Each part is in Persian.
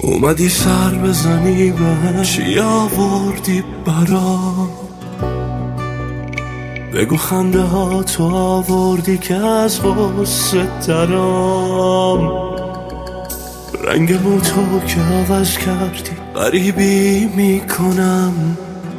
اومدی سر بزنی به چی آوردی برام، بگو خنده ها تو آوردی که از غصه درام، رنگ موتو که عوض کردی غریبی میکنم،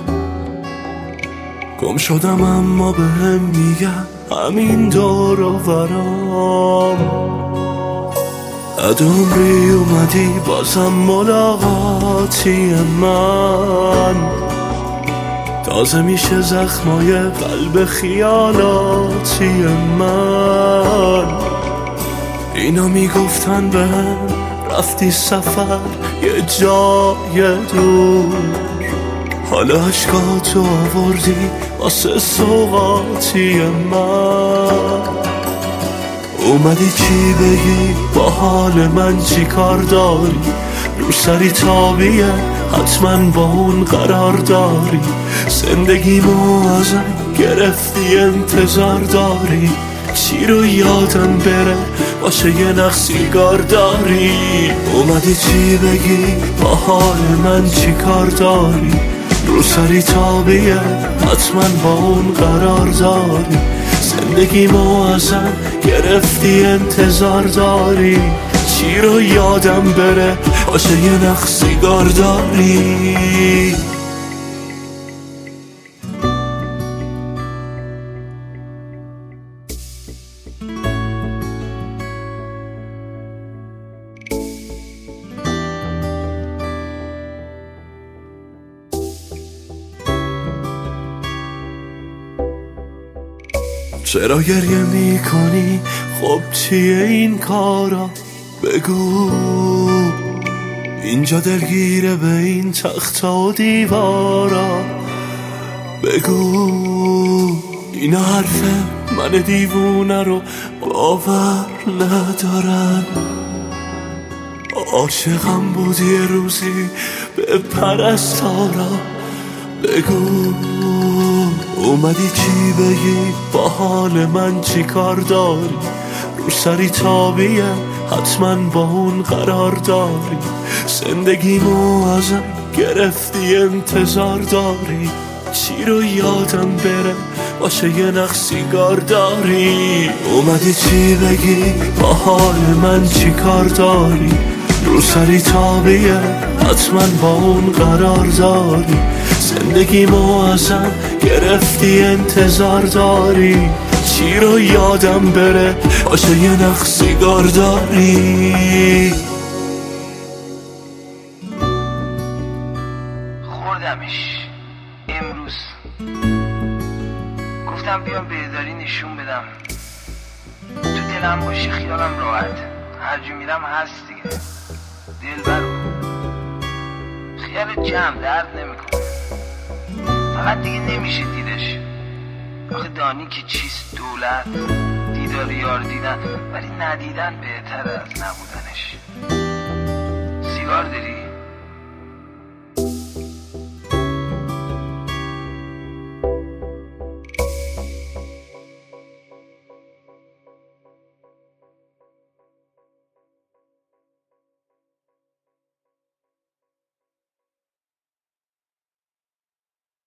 گم شدم اما بهم میگم همین دور و برام. بعد عمری اومدی بازم ملاقاتی من، تازه میشه زخمای قلب خیالاتی من. اینا میگفتن بهم رفتی سفر یه جای دور، حالا عشقاتو آوردی واسه سوغاتی من. اومدی چی بگی با حال من چی کار داری، رو سری تابیه حتما با اون قرار داری، زندگیمو ازم گرفتی انتظار داری، چی رو یادم بره باشه یه نخ سیگار داری. اومدی چی بگی با حال من چی کار داری، رو سری تابیه حتما با اون قرار داری، زندگیمو ازم گرفتی انتظار داری، چی رو یادم بره باشه یه نخ سیگار داری. چرا گریه میکنی؟ خب چیه این کارا؟ بگو اینجا دلگیره به این تخت و دیوارا، بگو اینا حرفه من دیوونه رو باور ندارن، عاشقم بودی یه روزی به پرستارا، بگو اومدی چی بگی با حال من چی کار داری، رو سری تابیه حتما با اون قرار داری، زندگیمو ازم گرفتی انتظار داری، چی رو یادم بره باشه یه نخ سیگار داری. اومدی چی بگی با حال من چی کار داری، رو سری تابیه حتما با اون قرار داری، زندگیمو ازم گرفتی انتظار داری، چی رو یادم بره باشه یه نخ سیگار داری. خوردمش امروز، گفتم بیام بهداری نشون بدم، تو دلم باشی خیالم راحت، هر جا میرم هست دیگه، دلبرو خیالت جمع درد نمیکنه، فقط دیگه نمیشه دیدش، آخه دانی که چیست دولت، دیدار یار دیدن ولی ندیدن بهتر از نبودنش. سیگار داری؟